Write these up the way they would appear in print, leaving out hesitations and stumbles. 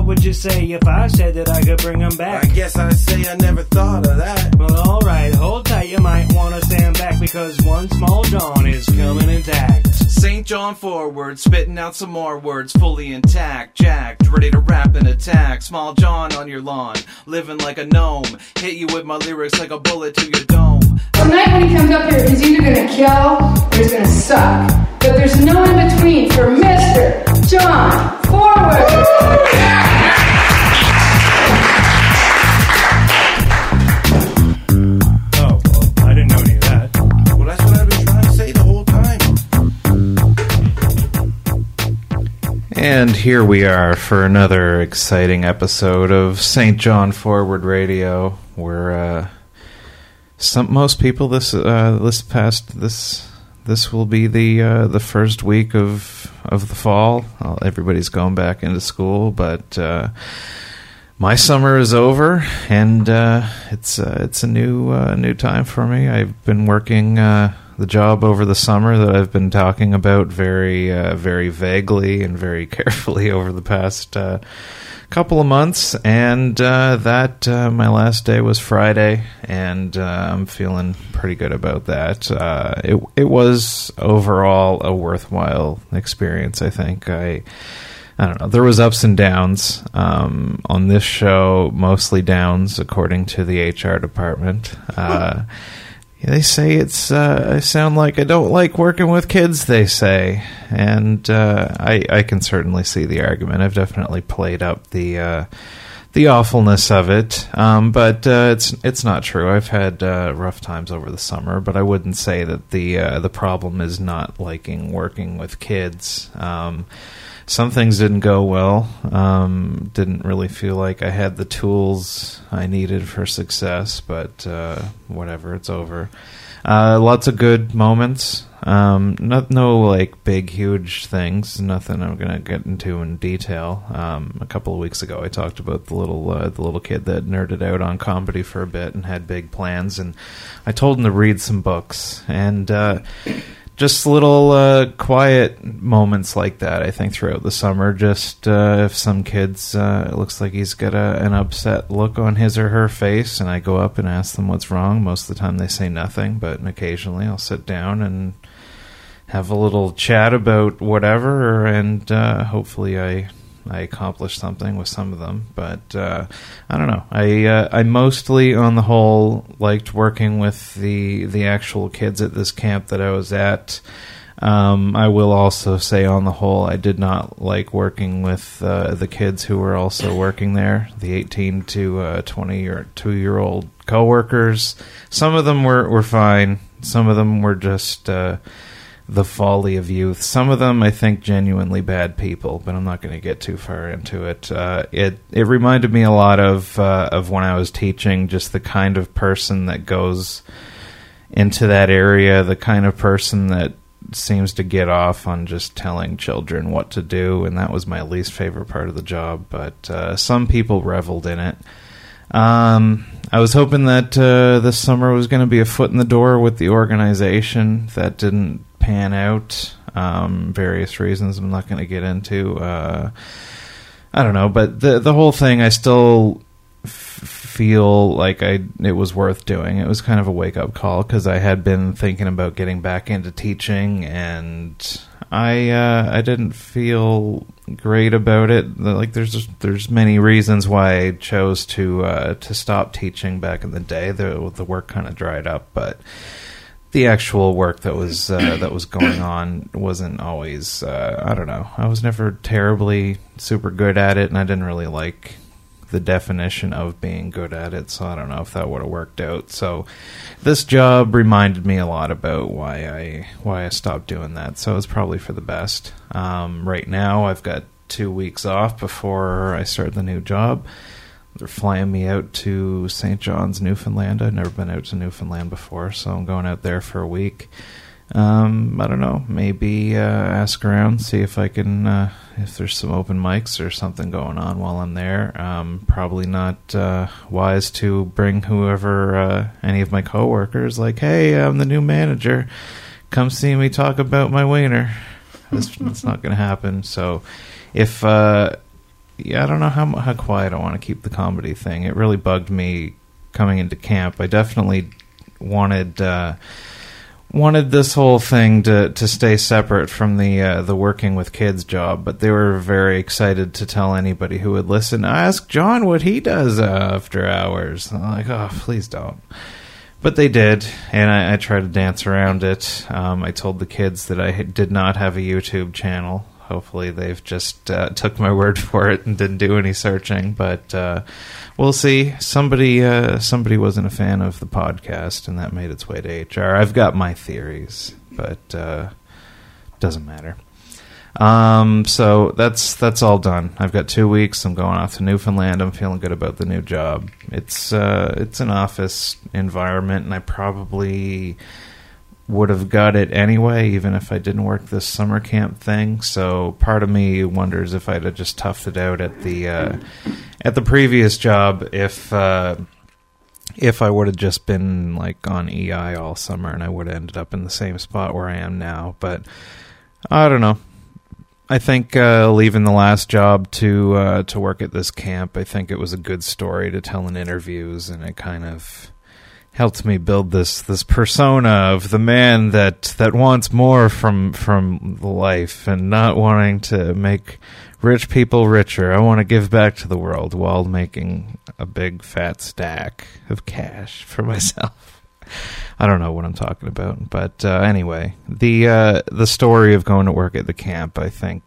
would you say if I said that I could bring them back? I guess I'd say I never thought of that. Well, alright, hold tight, you might want to stand back, because one small John is coming intact. St. John forward, spitting out some more words, fully intact, jacked, ready to rap and attack. Small John on your lawn, living like a gnome, hit you with my lyrics like a bullet to your dome. Tonight when he comes up here, he's either gonna kill or he's gonna suck. But there's no in between for Mr. John Forward. Oh, well, I didn't know any of that. Well, that's what I've been trying to say the whole time. And here we are for another exciting episode of St. John Forward Radio, where most people this will be the first week of the fall. Everybody's going back into school, but my summer is over, and it's a new time for me. I've been working the job over the summer that I've been talking about very vaguely and very carefully over the past couple of months, and that my last day was Friday, and I'm feeling pretty good about that. It was overall a worthwhile experience, I think. I don't know. There was ups and downs on this show, mostly downs, according to the HR department. They say I sound like I don't like working with kids, they say. And I can certainly see the argument. I've definitely played up the awfulness of it. But it's not true. I've had rough times over the summer, but I wouldn't say that the problem is not liking working with kids. Some things didn't go well. Didn't really feel like I had the tools I needed for success, but whatever, it's over. Lots of good moments. No like big, huge things. Nothing I'm going to get into in detail. A couple of weeks ago, I talked about the little kid that nerded out on comedy for a bit and had big plans, and I told him to read some books, and just little quiet moments like that, I think, throughout the summer. Just if some kids, it looks like he's got an upset look on his or her face, and I go up and ask them what's wrong. Most of the time they say nothing, but occasionally I'll sit down and have a little chat about whatever, and hopefully I accomplished something with some of them. But I don't know. I mostly, on the whole, liked working with the actual kids at this camp that I was at. I will also say, on the whole, I did not like working with the kids who were also working there, the 18 to 22-year-old coworkers. Some of them were fine. Some of them were just the folly of youth. Some of them, I think, genuinely bad people, but I'm not going to get too far into it. It reminded me a lot of when I was teaching, just the kind of person that goes into that area, the kind of person that seems to get off on just telling children what to do, and that was my least favorite part of the job, but some people reveled in it. I was hoping that this summer was going to be a foot in the door with the organization. That didn't pan out. Various reasons I'm not going to get into. I don't know, but the whole thing, I still feel like it was worth doing. It was kind of a wake-up call, because I had been thinking about getting back into teaching, and I didn't feel great about it. Like there's many reasons why I chose to stop teaching back in the day. The work kind of dried up, but the actual work that was going on wasn't always. I don't know. I was never terribly super good at it, and I didn't really like the definition of being good at it, so I don't know if that would have worked out. So this job reminded me a lot about why I stopped doing that, so it's probably for the best. Right now I've got 2 weeks off before I start the new job. They're flying me out to St. John's, Newfoundland. I've never been out to Newfoundland before, so I'm going out there for a week. I don't know, maybe ask around, see if I can, if there's some open mics or something going on while I'm there. Probably not wise to bring whoever, any of my coworkers, like, hey, I'm the new manager, come see me talk about my wiener. That's not going to happen. So if I don't know how quiet I want to keep the comedy thing. It really bugged me coming into camp. I definitely wanted this whole thing to stay separate from the working with kids job, but they were very excited to tell anybody who would listen, ask John what he does after hours. I'm like, oh, please don't. But they did, and I tried to dance around it. I told the kids that I did not have a YouTube channel. Hopefully they've just took my word for it and didn't do any searching, but we'll see. Somebody wasn't a fan of the podcast, and that made its way to HR. I've got my theories, but doesn't matter. So that's all done. I've got 2 weeks. I'm going off to Newfoundland. I'm feeling good about the new job. It's an office environment, and I probably would have got it anyway, even if I didn't work this summer camp thing. So part of me wonders if I'd have just toughed it out at the previous job, if I would have just been like on EI all summer, and I would have ended up in the same spot where I am now. But I don't know. I think leaving the last job to work at this camp, I think it was a good story to tell in interviews, and it kind of helped me build this persona of the man that wants more from life and not wanting to make rich people richer. I want to give back to the world while making a big fat stack of cash for myself. I don't know what I'm talking about, but anyway, the story of going to work at the camp, I think,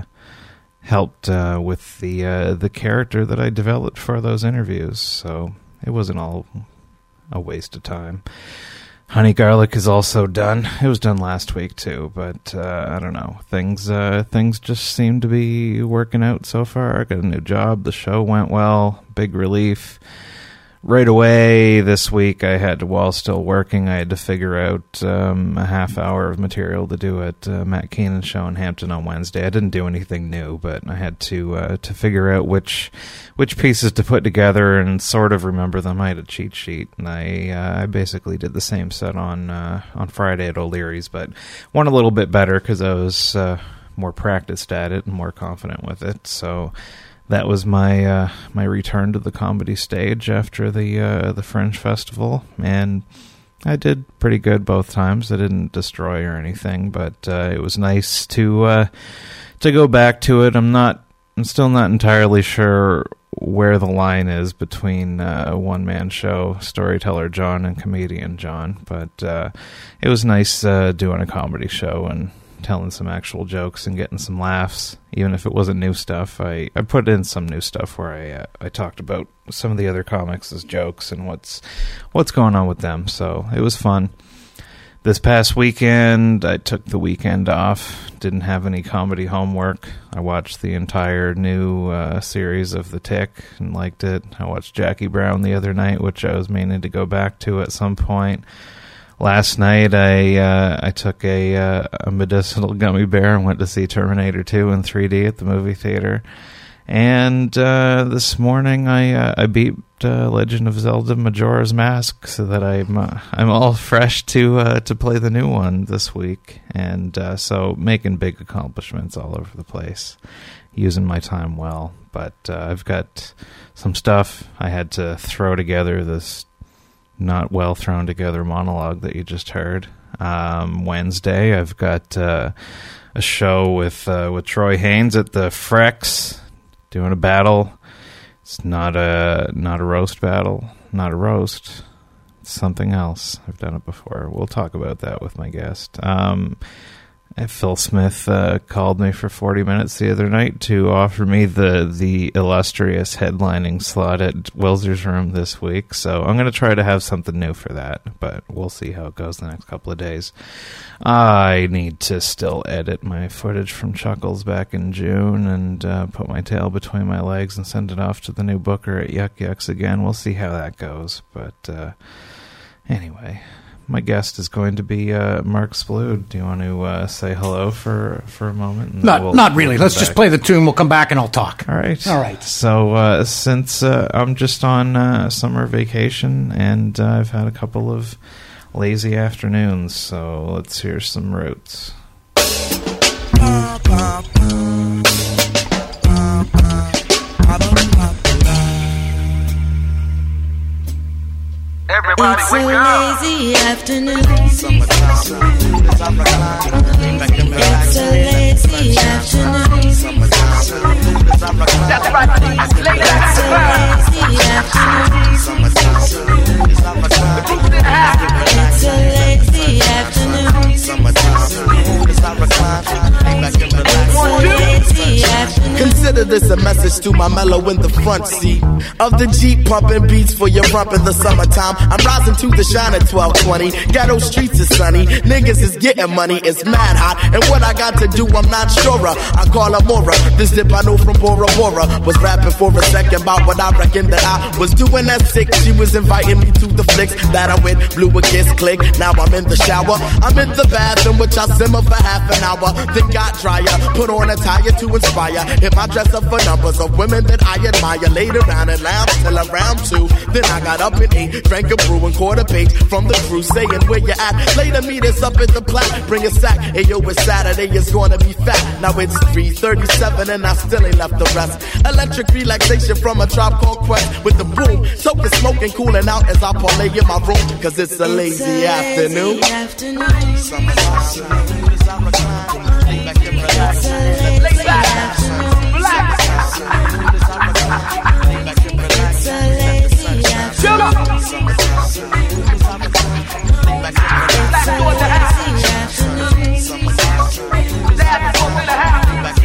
helped with the character that I developed for those interviews. So it wasn't all a waste of time. Honey Garlic is also done. It was done last week too, but I don't know. Things just seem to be working out so far. I got a new job. The show went well. Big relief. Right away this week, while still working, I had to figure out a half hour of material to do at Matt Keenan's show in Hampton on Wednesday. I didn't do anything new, but I had to figure out which pieces to put together and sort of remember them. I had a cheat sheet, and I basically did the same set on Friday at O'Leary's, but went a little bit better because I was more practiced at it and more confident with it. So that was my return to the comedy stage after the Fringe Festival, and I did pretty good both times. I didn't destroy or anything, but it was nice to go back to it. I'm still not entirely sure where the line is between one-man show storyteller John and comedian John, but it was nice doing a comedy show and telling some actual jokes and getting some laughs, even if it wasn't new stuff. I put in some new stuff where I talked about some of the other comics as jokes and what's going on with them, so it was fun. This past weekend, I took the weekend off, didn't have any comedy homework. I watched the entire new series of The Tick and liked it. I watched Jackie Brown the other night, which I was meaning to go back to at some point. Last night, I took a medicinal gummy bear and went to see Terminator 2 in 3D at the movie theater. And this morning, I beat Legend of Zelda Majora's Mask, so that I'm all fresh to play the new one this week. And so making big accomplishments all over the place, using my time well. But I've got some stuff I had to throw together. This not well thrown together monologue that you just heard. Wednesday, I've got a show with Troy Haynes at the Frex, doing a battle. It's not a roast battle, not a roast. It's something else. I've done it before. We'll talk about that with my guest. Phil Smith called me for 40 minutes the other night to offer me the illustrious headlining slot at Wilzer's Room this week. So I'm going to try to have something new for that, but we'll see how it goes the next couple of days. I need to still edit my footage from Chuckles back in June and put my tail between my legs and send it off to the new booker at Yuck Yucks again. We'll see how that goes. But anyway, my guest is going to be Mark Splood. Do you want to say hello for a moment? Not really. Let's just play the tune. We'll come back and I'll talk. All right. So since I'm just on summer vacation and I've had a couple of lazy afternoons, so let's hear some Roots. everybody It's wake a up. lazy afternoon. It's a lazy afternoon. That's right. Lay back It's a lazy afternoon. the group didn't have it. It's a lazy afternoon. It's a lazy afternoon. Consider this a message to my mellow in the front seat of the Jeep, pumping beats for your rump in the summertime. I'm rising to the shine at 1220. Ghetto streets is sunny. Niggas is getting money. It's mad hot. And what I got to do, I'm not sure. I call her Mora. This dip I know from Bora Bora. Was rapping for a second about what I reckon that I was doing at 6. She was inviting me to the flicks that I went, blew a kiss, click. Now I'm in the shower. I'm in the bathroom, which I simmer for half an hour. Then got dryer. Put on a tire to inspire. Hit my dress up for numbers of women that I admire. Laid around and lounge till around 2. Then I got up at 8. Drank a brew and quarter page from the crew saying where you at. Later meet us up at the Platte. Bring a sack. Hey yo, it's Saturday. It's gonna be fat. Now it's 3:37 and I still ain't left the rest. Electric relaxation from a Tribe Called Quest with the boom. Token smoking, cooling out as I parlay in my room. Cause it's a lazy afternoon. Lay back. Relax. Chill up. Black door in the house. Dad door in the house.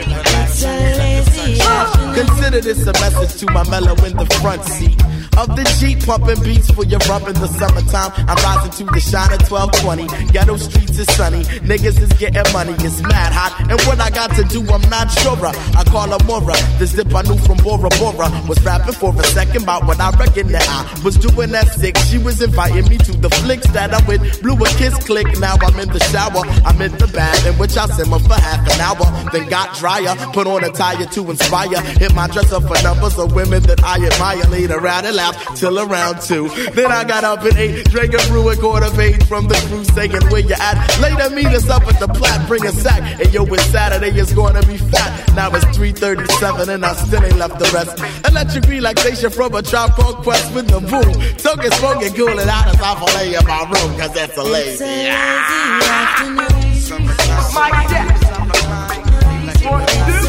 Consider this a message to my mellow in the front seat of the Jeep, pumping beats for your rump in the summertime. I'm rising to the shine at 1220. Ghetto streets is sunny. Niggas is getting money. It's mad hot. And what I got to do, I'm not sure. I call her Mora. This dip I knew from Bora Bora. Was rapping for a second about what I reckon that I was doing at 6. She was inviting me to the flicks that I went, blew a kiss, click. Now I'm in the shower. I'm in the bath in which I simmer for half an hour. Then got dryer. Put on a tire to inspire. Hit my dress up for numbers of women that I admire. Later around and till around 2. Then I got up at 8, drank a brew and quarter page from the crew saying where you at. Later meet us up at the Platte, bring a sack. And yo, it's Saturday, it's gonna be fat. Now it's 3:37 and I still ain't left the rest. Electric relaxation from a Tribe Called Quest with the boom. Token smoking, cooling out as I lay in my room. Cause that's a lazy afternoon. Mike Jackson. What you do?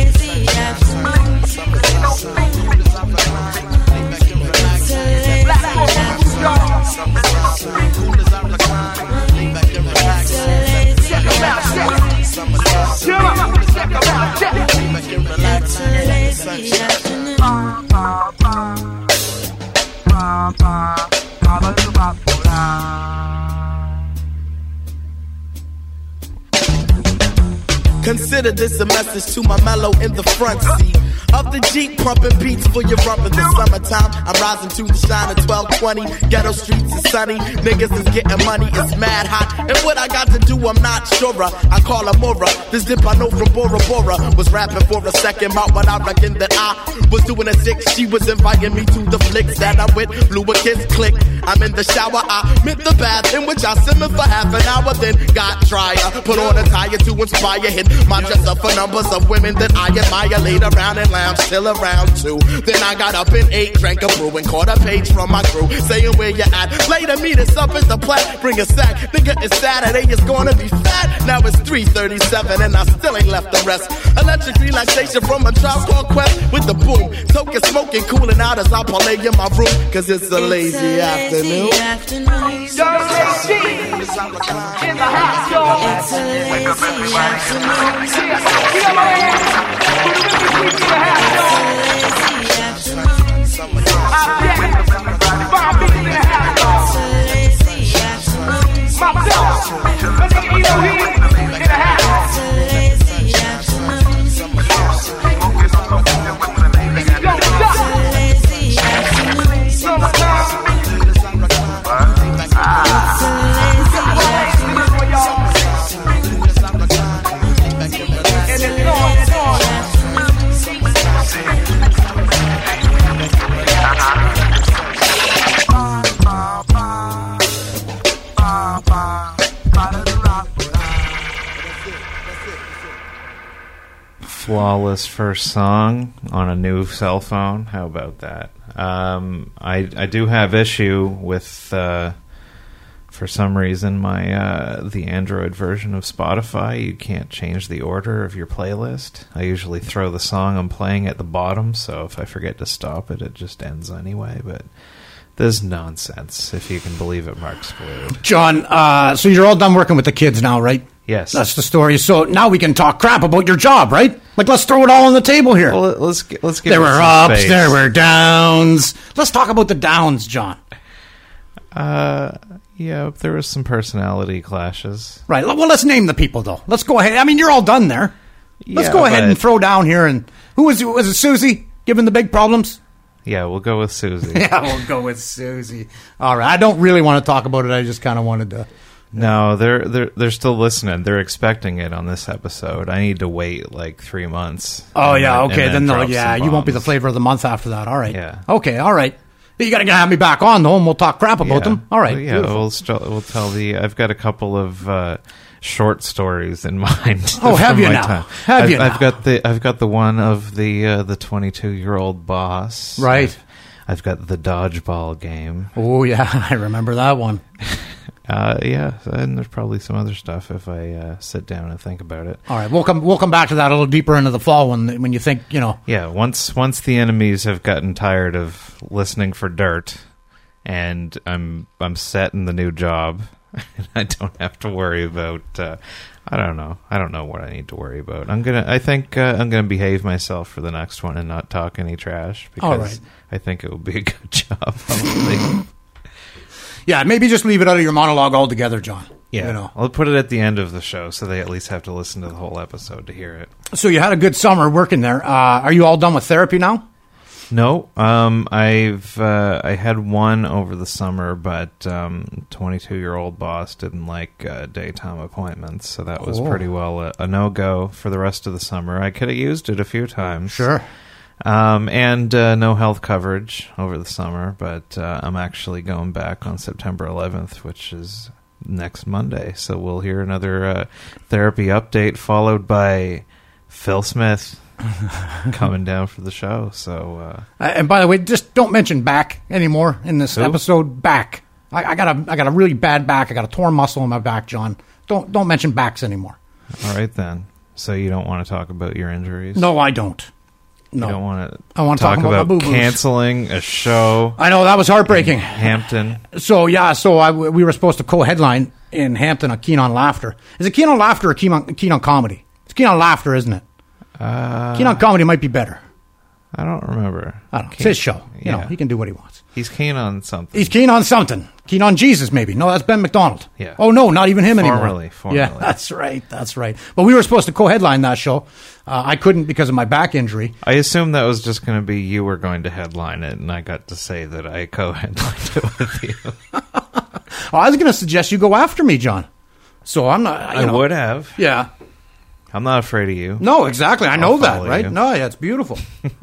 Consider this a message to my mellow in the front seat of the Jeep, pumping beats for your rump in the summertime. I'm rising to the shine at 1220. Ghetto streets is sunny. Niggas is getting money. It's mad hot. And what I got to do, I'm not sure. I call her Mora. This dip I know from Bora Bora. Was rapping for a second about what I reckon that I was doing at 6. She was inviting me to the flicks that I went, blew a kiss, click. I'm in the shower. I meant the bath in which I simmered for half an hour. Then got dryer. Put on a tire to inspire. Hit my dress up for numbers of women that I admire. Laid around and lounge till around 2. Then I got up at 8, drank a brew and caught a page from my crew saying where you at. Later meet us up at the Platte, bring a sack. Nigga, it's Saturday, it's gonna be fat. Now it's 3:37 and I still ain't left the rest. Electric relaxation from a Tribe Called Quest with the boom. Token smoking, cooling out as I parlay in my room. Cause it's a lazy afternoon. Young Lady in the house, y'all. Wake up, everybody. flawless first song on a new cell phone. How about that? I do have issue with, for some reason, my the Android version of Spotify. You can't change the order of your playlist. I usually throw the song I'm playing at the bottom, so if I forget to stop it, it just ends anyway. But this is nonsense, if you can believe it, Mark Splood. John, so you're all done working with the kids now, right? Yes. That's the story. So now we can talk crap about your job, right? Like, let's throw it all on the table here. Well, let's give there it were some ups, space. there were downs. Let's talk about the downs, John. Yeah, there was some personality clashes. Right. Well, let's name the people, though. Let's go ahead. I mean, you're all done there. Let's Yeah, go ahead but- and throw down here. And who was it? Susie giving the big problems? Yeah, we'll go with Susie. Yeah, we'll go with Susie. All right. I don't really want to talk about it. I just kind of wanted to. No, they're still listening. They're expecting it on this episode. I need to wait like 3 months. Oh, and yeah. then- Okay. and Then, drop yeah, some you won't be the bombs. flavor of the month after that. All right. Yeah. Okay. All right. But you got to have me back on, though, and we'll talk crap about them. All right. Well, yeah, beautiful. we'll tell the. I've got a couple of short stories in mind. Oh, have from you my now? time. Have you I've now? got the one of the 22-year-old boss. Right. I've got the dodgeball game. Oh, yeah. I remember that one. Yeah, and there's probably some other stuff if I sit down and think about it. All right. We'll come back to that a little deeper into the fall when you think, you know. Yeah, once the enemies have gotten tired of listening for dirt, and I'm set in the new job, and I don't have to worry about. I don't know what I need to worry about. I think I'm gonna behave myself for the next one and not talk any trash because All right. I think it will be a good job. Hopefully. Yeah, maybe just leave it out of your monologue altogether, John. Yeah, You know. I'll put it at the end of the show so they at least have to listen to the whole episode to hear it. So you had a good summer working there. Are you all done with therapy now? No, I had one over the summer, but 22-year-old boss didn't like daytime appointments, so that was pretty well a no-go for the rest of the summer. I could have used it a few times. Sure. And no health coverage over the summer, but I'm actually going back on September 11th, which is next Monday, so we'll hear another therapy update followed by Phil Smith coming down for the show. So And by the way, just don't mention back anymore in this episode. Back. I got a really bad back. I got a torn muscle in my back, John. Don't mention backs anymore. all right then. So you don't want to talk about your injuries? No, I don't. No. You don't want to I want to talk talk about my about boo-boos. canceling a show I know, that was heartbreaking. in Hampton? So, yeah, we were supposed to co-headline in Hampton a Keen on Laughter. Is it Keen on Laughter or Keen on Comedy? It's Keen on Laughter, isn't it? Keen on Comedy might be better. I don't remember. I don't know. It's his show. You know, Yeah. he can do what he wants. He's keen on something. He's keen on something. Keen on Jesus, maybe. No, that's Ben McDonald. Yeah. Oh, no, not even him anymore. Formerly. Yeah, that's right. But we were supposed to co-headline that show. I couldn't because of my back injury. I assumed that was just going to be you were going to headline it, and I got to say that I co-headlined it with you. I was going to suggest you go after me, John. So I'm not. I would have. Yeah. I'm not afraid of you. No, exactly. I know that, follow right? you. No, yeah, it's beautiful.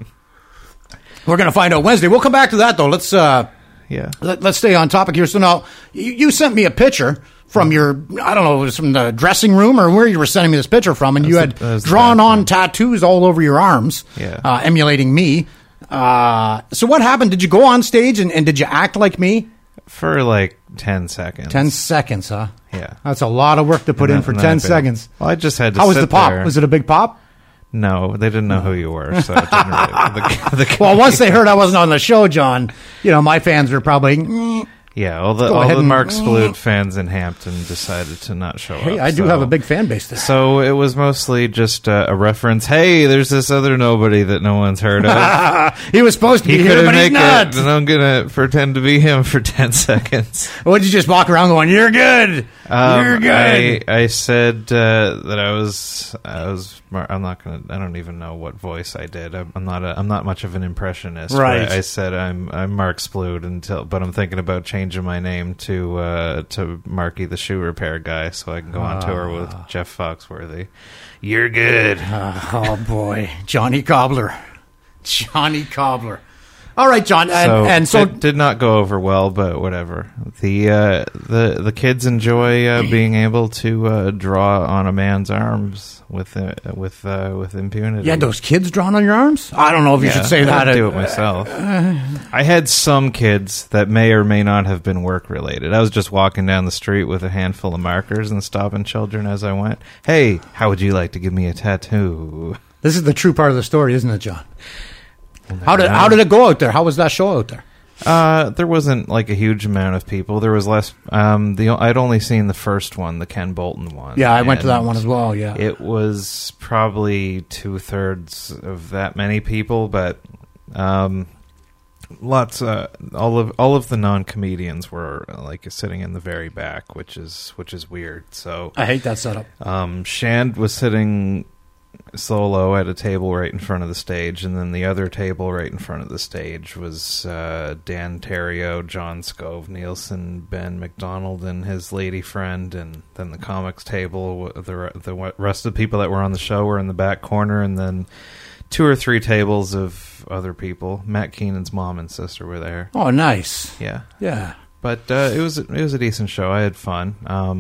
We're going to find out Wednesday. We'll come back to that, though. Let's Yeah. let's stay on topic here. So now, you sent me a picture from your, I don't know, it was from the dressing room or where you were sending me this picture from, and you had that was the drawn on bathroom. tattoos all over your arms, Yeah. emulating me. So what happened? Did you go on stage and did you act like me? For like 10 seconds. 10 seconons, huh? Yeah. That's a lot of work to put in for 10 seconds. Well, I just had to How was sit the pop? there. Was it a big pop? No, they didn't know who you were, so it didn't really... Well, once they heard I wasn't on the show, John, you know, my fans were probably, Yeah, all Go the ahead and- Mark Splood fans in Hampton decided to not show hey, up. I do so- have a big fan base there. So it was mostly just a reference. Hey, there's this other nobody that no one's heard of. He was supposed to be He here, couldn't but he's make not. it, and I'm gonna pretend to be him for 10 seconds. Would you just walk around going, "You're good, you're good"? I said that I was. I'm not gonna. I don't even know what voice I did. I'm not much of an impressionist. but Right. I said I'm Mark Splood but I'm thinking about changing my name to Marky the shoe repair guy, so I can go on tour with Jeff Foxworthy. You're good. Oh boy, Johnny Cobbler. All right, John. And so it did not go over well, but whatever. The kids enjoy being able to draw on a man's arms with impunity. yeah, those kids drawn on your arms? I don't know if you should say I that. do it myself. I had some kids that may or may not have been work related. I was just walking down the street with a handful of markers and stopping children as I went. Hey, how would you like to give me a tattoo? This is the true part of the story, isn't it, John? How did it go out there? How was that show out there? There wasn't like a huge amount of people. There was less. I'd only seen the first one, the Ken Bolton one. Yeah, I went to that one as well. Yeah, it was probably 2/3 of that many people, but lots. All of the non-comedians were like sitting in the very back, which is weird. So I hate that setup. Shand was sitting solo at a table right in front of the stage, and then the other table right in front of the stage was Dan Terrio, John Scove, Nielsen, Ben McDonald, and his lady friend, and then the comics table. The rest of the people that were on the show were in the back corner, and then 2 or 3 tables of other people. Matt Keenan's mom and sister were there. Oh, nice. Yeah. But it was a decent show. I had fun.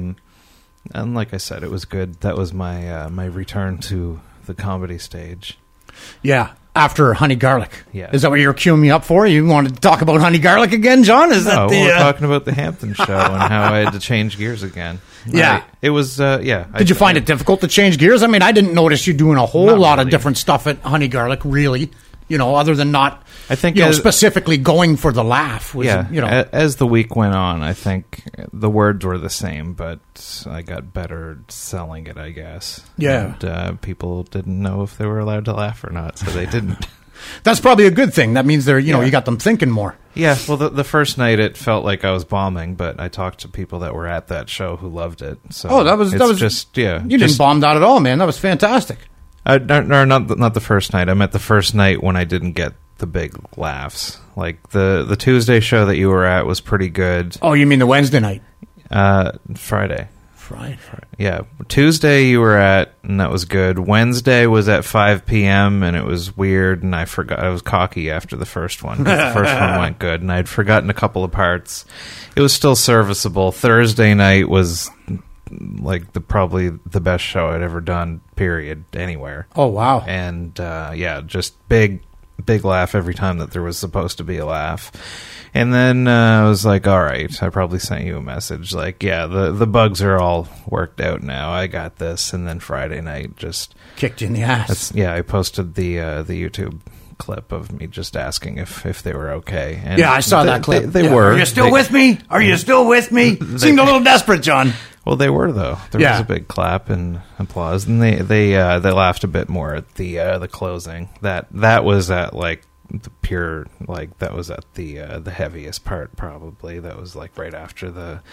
And like I said, it was good. That was my my return to the comedy stage. Yeah, after Honey Garlic. Yeah. Is that what you're queuing me up for? You wanted to talk about Honey Garlic again, John? No, we're talking about the Hampton show and how I had to change gears again. Yeah. It was, yeah. Did you find it difficult to change gears? I mean, I didn't notice you doing a whole lot of really. different stuff at Honey Garlic, really. You know, other than not, I think specifically going for the laugh. Was, yeah, you know. As the week went on, I think the words were the same, but I got better selling it, I guess. Yeah. And people didn't know if they were allowed to laugh or not, so they didn't. That's probably a good thing. That means they're, you got them thinking more. Yeah, well, the first night it felt like I was bombing, but I talked to people that were at that show who loved it. So that was just, yeah. You didn't bomb that at all, man. That was fantastic. No, not the first night. I meant the first night when I didn't get the big laughs. Like the Tuesday show that you were at was pretty good. Oh, you mean the Wednesday night? Friday. Friday. Yeah, Tuesday you were at, and that was good. Wednesday was at 5 p.m., and it was weird, and I forgot. I was cocky after the first one. The first one went good, and I'd forgotten a couple of parts. It was still serviceable. Thursday night was like probably the best show I'd ever done, period, anywhere. Oh, wow. And, just big laugh every time that there was supposed to be a laugh. And then I was like, all right, I probably sent you a message like, yeah, the bugs are all worked out now. I got this. And then Friday night just kicked you in the ass. I posted the YouTube clip of me just asking if they were okay. And yeah, I saw that clip. They were. Are you still with me? Are you still with me? Seemed a little desperate, John. Well, they were though. There was a big clap and applause, and they laughed a bit more at the closing. That was at like the pure, like that was at the heaviest part probably. That was like right after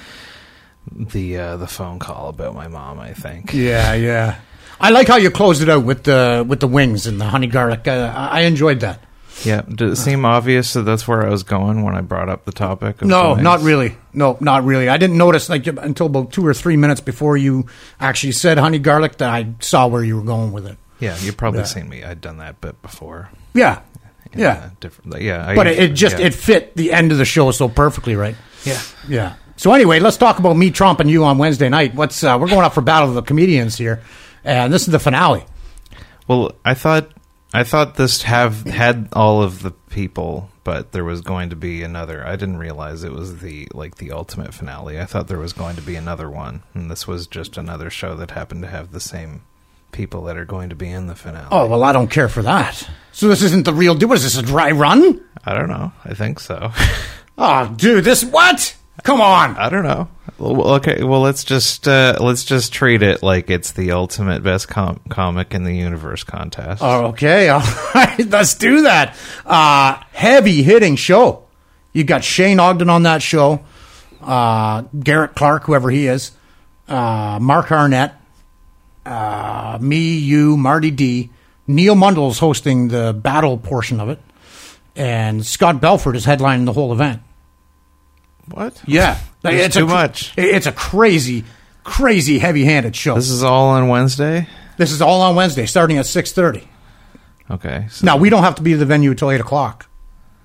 the phone call about my mom, I think. Yeah. I like how you closed it out with the wings and the honey garlic. I enjoyed that. Yeah. Did it seem obvious that that's where I was going when I brought up the topic? Of No, not really. No, not really. I didn't notice until about 2 or 3 minutes before you actually said honey garlic that I saw where you were going with it. Yeah, you've probably seen me. I'd done that bit before. Yeah. Different. But it fit the end of the show so perfectly, right? Yeah. So anyway, let's talk about me tromping you on Wednesday night. We're going up for Battle of the Comedians here, and this is the finale. Well, I thought this had all of the people, but there was going to be another. I didn't realize it was the ultimate finale. I thought there was going to be another one, and this was just another show that happened to have the same people that are going to be in the finale. Oh, well, I don't care for that. So this isn't the real deal. What is this, a dry run? I don't know. I think so. Oh, dude, what? Come on. I don't know. Well, okay, well, let's just treat it like it's the ultimate best comic in the universe contest. Oh, okay. All right, let's do that. Heavy hitting show. You got Shane Ogden on that show. Garrett Clark, whoever he is. Mark Arnett. Me, you, Marty D. Neil Mundell's hosting the battle portion of it. And Scott Belford is headlining the whole event. What? Yeah. It's too much. It's a crazy, crazy heavy-handed show. This is all on Wednesday? This is all on Wednesday, starting at 6:30. Okay. Now, we don't have to be at the venue until 8 o'clock.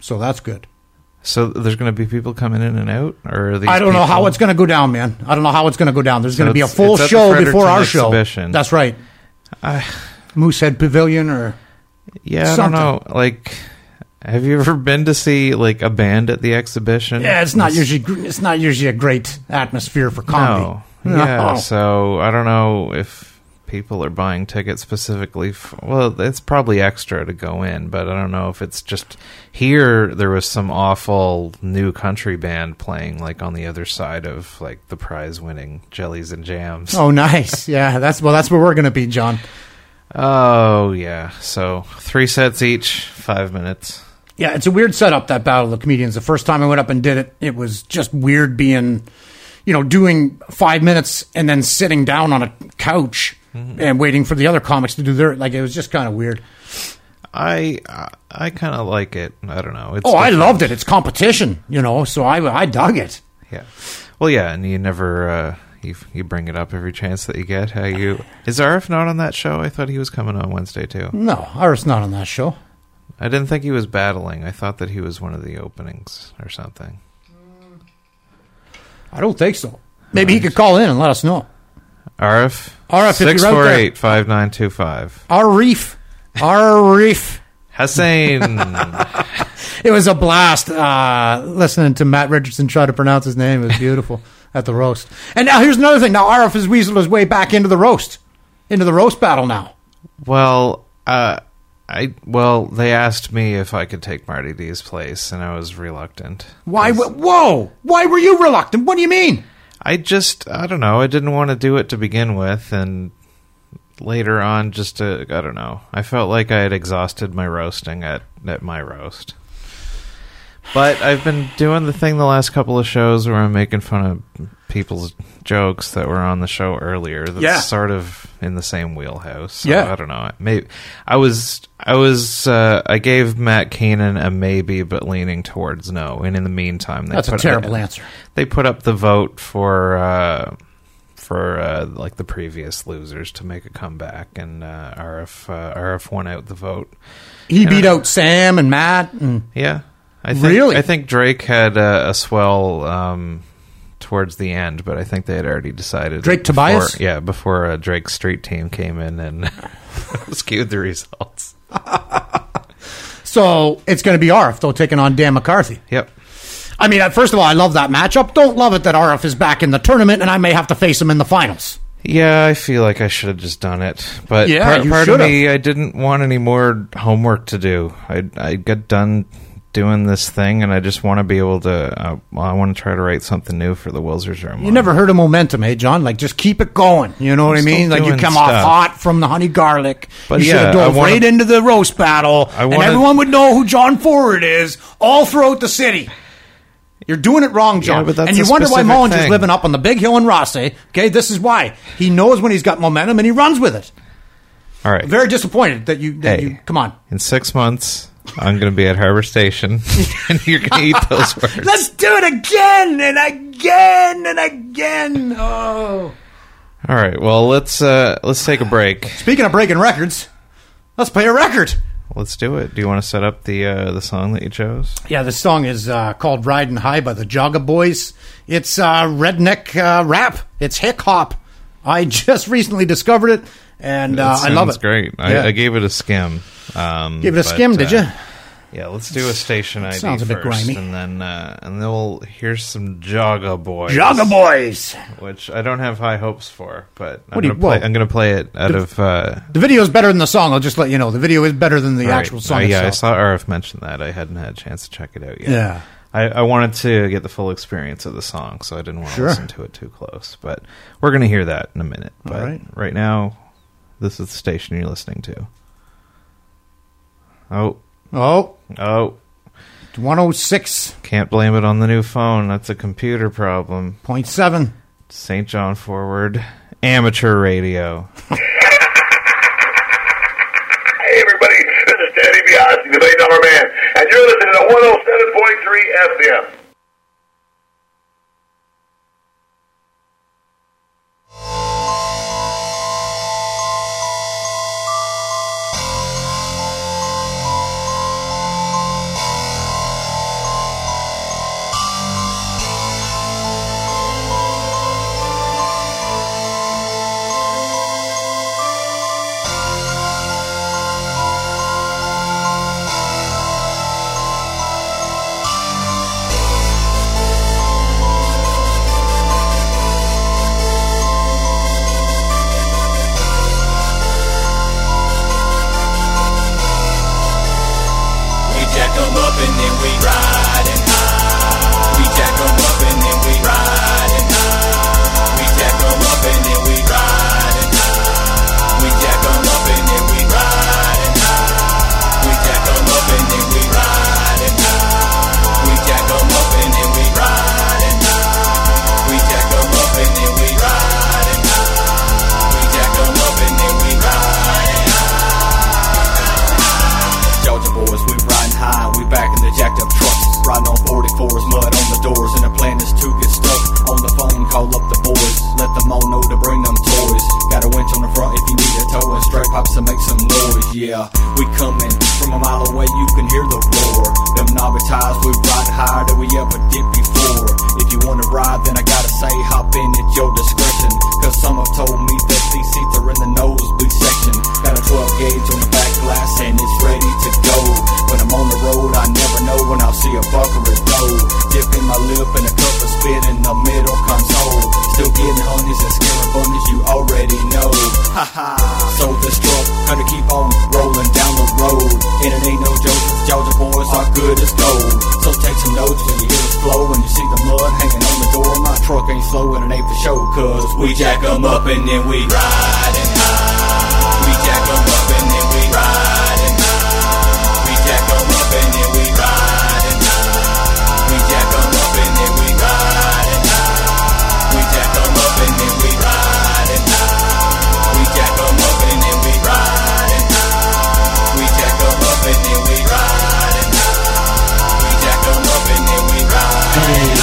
So that's good. So there's going to be people coming in and out, or are these I don't know people- how it's going to go down, man. I don't know how it's going to go down. There's So going to be a it's- full it's at the show Fredericton before our show. exhibition. That's right. Moosehead Pavilion or Yeah, something. I don't know. Like, have you ever been to see like a band at the exhibition? Yeah, it's not usually a great atmosphere for comedy. No. Yeah, so I don't know if people are buying tickets specifically. Well, it's probably extra to go in, but I don't know if it's just here. There was some awful new country band playing like on the other side of like the prize-winning Jellies and Jams. Oh, nice. Yeah, that's where we're going to be, John. Oh, yeah. So 3 sets each, 5 minutes. Yeah, it's a weird setup, that Battle of the Comedians. The first time I went up and did it, it was just weird being, doing 5 minutes and then sitting down on a couch and waiting for the other comics to do their, like, it was just kind of weird. I kind of like it. I don't know. It's I different. loved it. It's competition, so I dug it. Yeah. Well, yeah, and you never you bring it up every chance that you get. Is RF not on that show? I thought he was coming on Wednesday too. No, Iris not on that show. I didn't think he was battling. I thought that he was one of the openings or something. I don't think so. Maybe he could call in and let us know. RF? RF, if you're out there. 648-5925. Arif. Hussein. It was a blast listening to Matt Richardson try to pronounce his name. It was beautiful at the roast. And now here's another thing. Now Arif has weaseled his way back into the roast battle now. Well, they asked me if I could take Marty D's place, and I was reluctant. Why? Whoa! Why were you reluctant? What do you mean? I don't know. I didn't want to do it to begin with, and later on, I don't know. I felt like I had exhausted my roasting at my roast. But I've been doing the thing the last couple of shows where I'm making fun of people's jokes that were on the show earlier. That's sort of in the same wheelhouse. So I don't know. Maybe I gave Matt Keenan a maybe, but leaning towards no. And in the meantime, that's a terrible answer. They put up the vote for like the previous losers to make a comeback, and RF won out the vote. He beat out Sam and Matt. Yeah. I think Drake had a swell towards the end, but I think they had already decided. Drake Tobias? Before Drake's street team came in and skewed the results. So it's going to be RF, though, taking on Dan McCarthy. Yep. I mean, first of all, I love that matchup. Don't love it that RF is back in the tournament and I may have to face him in the finals. Yeah, I feel like I should have just done it. But part of me, I didn't want any more homework to do. I got done doing this thing, and I just want to be able to. I want to try to write something new for the Wilsers Room. You never heard of momentum, John? Like, just keep it going. You know what I mean? Like, you come off hot from the honey garlic. But you should have dove right into the roast battle, and everyone would know who John Forward is all throughout the city. You're doing it wrong, John. Yeah, and you wonder why Mullins is living up on the big hill in Rothsay. Okay, this is why. He knows when he's got momentum, and he runs with it. All right. Very disappointed that you come on. In 6 months, I'm going to be at Harbor Station, and you're going to eat those words. Let's do it again and again and again. Oh. All right. Well, let's take a break. Speaking of breaking records, let's play a record. Let's do it. Do you want to set up the song that you chose? Yeah, the song is called "Riding High" by the Jaga Boys. It's redneck rap. It's hip hop. I just recently discovered it, and I love it. It's great. Yeah. I gave it a skim. Give it a skim, did you? Yeah, let's do a station ID sounds a bit first, grimy. and then we'll hear some Jaga Boys. Jaga Boys, which I don't have high hopes for, but I'm going to play it out of. The video is better than the song. I'll just let you know. The video is better than the actual song. Yeah, itself. I saw RF mention that. I hadn't had a chance to check it out yet. Yeah. I wanted to get the full experience of the song, so I didn't want to listen to it too close. But we're going to hear that in a minute. But right now, this is the station you're listening to. Oh. 106. Can't blame it on the new phone. That's a computer problem. 0.7. St. John Forward. Amateur radio. Hey, everybody. This is Danny Biasi, the $1 Million Man, and you're listening to 107.3 FM. and then we riding high. We jack 'em up and then we riding high. We jack 'em up and then we riding high. We jack 'em up and then we riding high. We jack 'em up and then we riding high. We jack 'em up and then we riding high. We jack 'em up and then we riding high. We jack 'em up and then we riding high. Georgia boys, we riding high. We back in the jacked up trucks, riding on 44s, mud on the doors, and the plan is to get stuck. On the phone, call up the boys, let them all know to bring them toys. Got a winch on the front if you need a tow, and straight pops to make some noise. Yeah, we coming from a mile away, you can hear the roar. Them knobby tires, we ride higher than we ever did before. If you wanna ride, then I gotta say, hop in at your discretion. Cause some have told me that these seats are in the nosebleed section. Got a 12 gauge on the back glass and it's ready to go. When I'm on the road, I never know when I'll see a buck or a doe. Dipping my lip in a cup of spit in the middle console. Still getting honeys and scaring bunnies, you already know. Haha. So this truck gonna keep on rolling down the road. And it ain't no joke, cause Georgia boys are good as gold. So take some notes when you hear us flow, when you see the mud hanging on the door. My truck ain't slow and it ain't for show, cause we jack 'em up and then we riding high. We jack 'em up and then we riding high. We jack 'em up and then we riding high. We jack 'em up and then we riding high. We jack 'em up and then we riding high. We jack 'em up and then we riding high. We jack 'em up and then we riding high. We jack 'em up and then we riding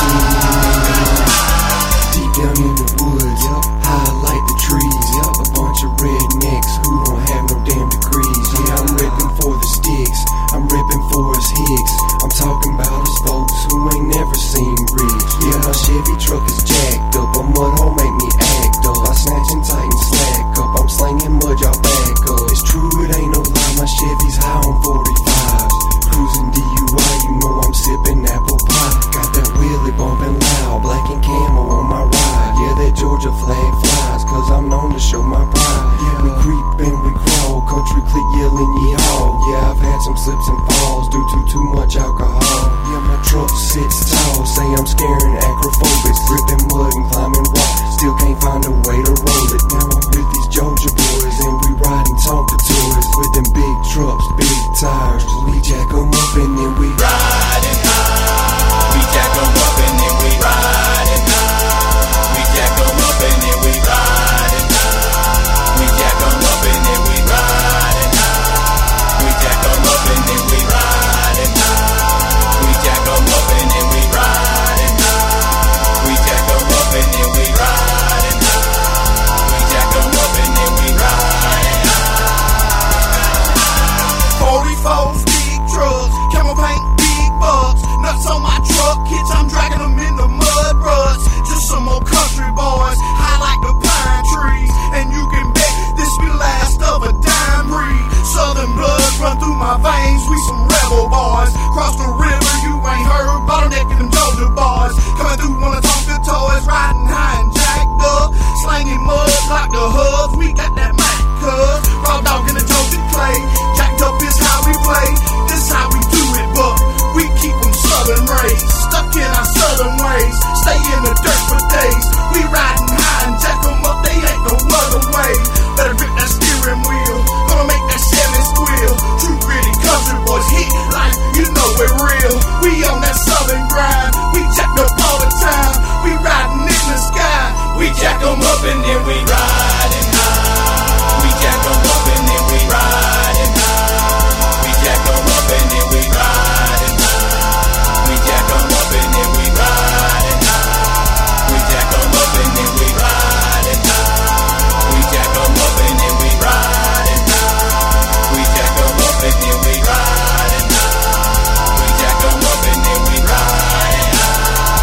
Deep down in the woods, high like the trees, a bunch of rednecks who don't have no damn degrees. Yeah, I'm ripping for the sticks, I'm ripping for us hicks. I'm talking about us folks who ain't never seen bricks. Yeah, my Chevy truck is jacked up, a mud hole make me act up. I snatch and tighten slack up, I'm slinging mud, y'all back up. It's true, it ain't no lie, my Chevy's high on 45s. Cruising DUI, you know I'm sipping apple pie. Got that wheelie bumping loud, black and camo on my ride. Yeah, that Georgia flag flies, cause I'm known to show my pride. Yeah, we creep and we crawl, country click yelling yeehaw. Yeah, I've had some slips and falls due to too much alcohol. Yeah, my truck sits tall, say I'm scaring acrophobics. Ripping mud and climbing rock, still can't find a way to roll it. Now I'm with these Georgia boys and we riding Tonka tours. With them big trucks, big tires, we jack 'em up and then we riding high. We jack 'em up and then we riding high. We jack 'em up and then we riding high. We jack 'em up and then we riding high. We jack 'em up and then we riding high. We jack 'em up and then we riding high. We jack 'em up and then we riding high. We jack 'em up and then we riding high. 44s, big trucks, camel paint, big bucks. Nuts on my truck, kids, I'm dragging them in the mud ruts. Just some old country boys, high like the pine trees. And you can bet this be the last of a dime breed. Southern blood run through my veins, we some rebel boys. Cross the river, you ain't heard, bottlenecking them Georgia boys. Coming through on the Tonka toys, riding high and jacked up. Slanging mud like the hubs, we got that Mac cuz. Raw dog in the Georgia clay, jacked up is how we play. This how we do it, but we keep them southern raised. Stuck in our southern ways, stay in the dirt for days. We riding high and jack 'em up, they ain't no other way. Better grip that steering wheel, gonna make that Chevy squeal. True gritty country boys hit like you know we're real. We on that southern grind, we jacked up all the time. We riding in the sky, We jack 'em up and then we riding high. We jack 'em up and then we riding high. We jack 'em up and then we riding high. We jack 'em up and then we riding high. We jack 'em up and then we riding high. We jack 'em up and then we riding high. We jack 'em up and then we riding high. We jack 'em up and then we riding high.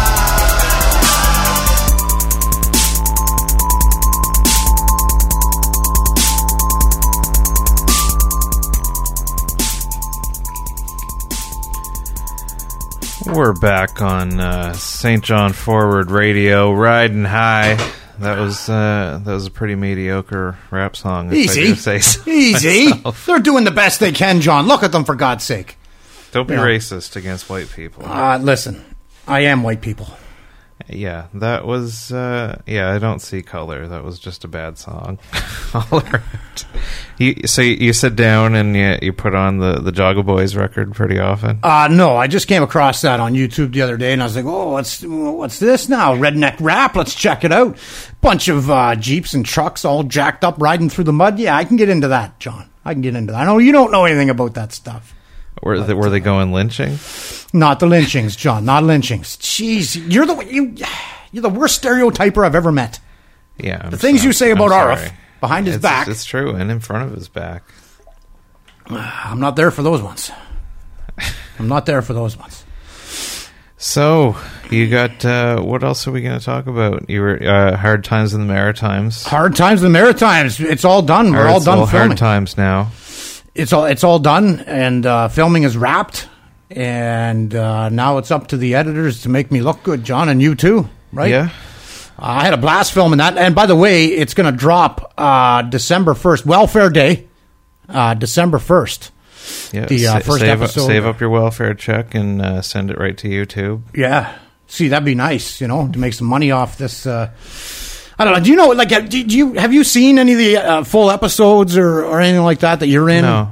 We're back on St. John Forward Radio, riding high. That was a pretty mediocre rap song. If I Easy, do say so easy. myself. They're doing the best they can, John. Look at them, for God's sake. Don't be Yeah. racist against white people. Listen, I am white people. Yeah, that was, I don't see color. That was just a bad song. All around. So you sit down and you put on the Jogga Boys record pretty often? No, I just came across that on YouTube the other day, and I was like, oh, what's this now? Redneck rap, let's check it out. Bunch of Jeeps and trucks all jacked up riding through the mud. Yeah, I can get into that, John. I can get into that. I know you don't know anything about that stuff. Were they going lynching? Not the lynchings, John. Not lynchings. Jeez, you're the worst stereotyper I've ever met. Yeah. The things you say about Arif behind his back. It's true, and in front of his back. I'm not there for those ones. So, you got, what else are we going to talk about? You were, Hard Times in the Maritimes. Hard Times in the Maritimes. It's all done. We're all done filming. Hard Times now. It's all done, and filming is wrapped, and now it's up to the editors to make me look good, John, and you too, right? Yeah. I had a blast filming that, and by the way, it's going to drop December 1st, Welfare Day, December 1st. Yeah, the first episode. Save up your welfare check and send it right to YouTube. Yeah. See, that'd be nice, to make some money off this. I don't know. Do you know? Like, have you seen any of the full episodes or anything like that you're in? No.